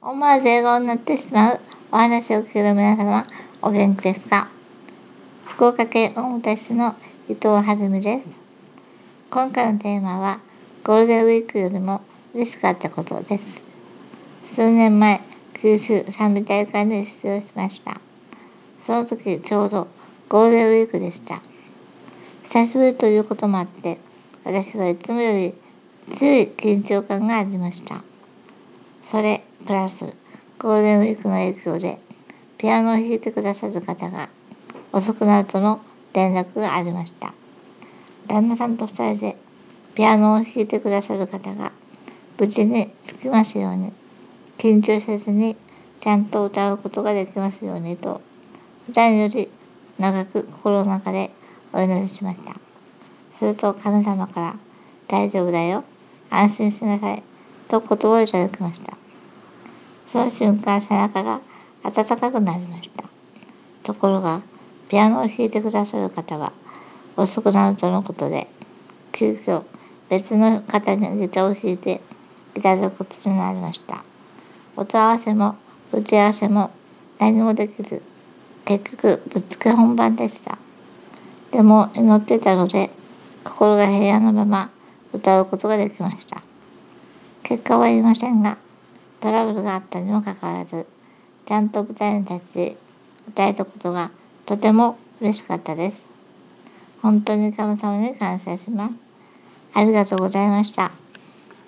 思わず笑顔になってしまうお話を聞ける皆様、お元気ですか？福岡県大牟田市の伊藤はるみです。今回のテーマは、ゴールデンウィークよりも嬉しかったことです。数年前、九州賛美大会に出場しました。その時ちょうどゴールデンウィークでした。久しぶりということもあって、私はいつもより強い緊張感がありました。それプラスゴールデンウィークの影響でピアノを弾いてくださる方が遅くなるとの連絡がありました。旦那さんと2人でピアノを弾いてくださる方が無事に着きますように、緊張せずにちゃんと歌うことができますようにと、普段より長く心の中でお祈りしました。すると神様から大丈夫だよ、安心しなさいと言葉をいただきました。その瞬間、背中が温かくなりました。ところがピアノを弾いてくださる方は遅くなるとのことで、急遽別の方にギターを弾いていただくことになりました。音合わせも打ち合わせも何もできず、結局ぶっつけ本番でした。でも祈っていたので、心が平安のまま歌うことができました。結果は言いませんが、トラブルがあったにもかかわらず、ちゃんと舞台に立ち歌えたことがとても嬉しかったです。本当に神様に感謝します。ありがとうございました。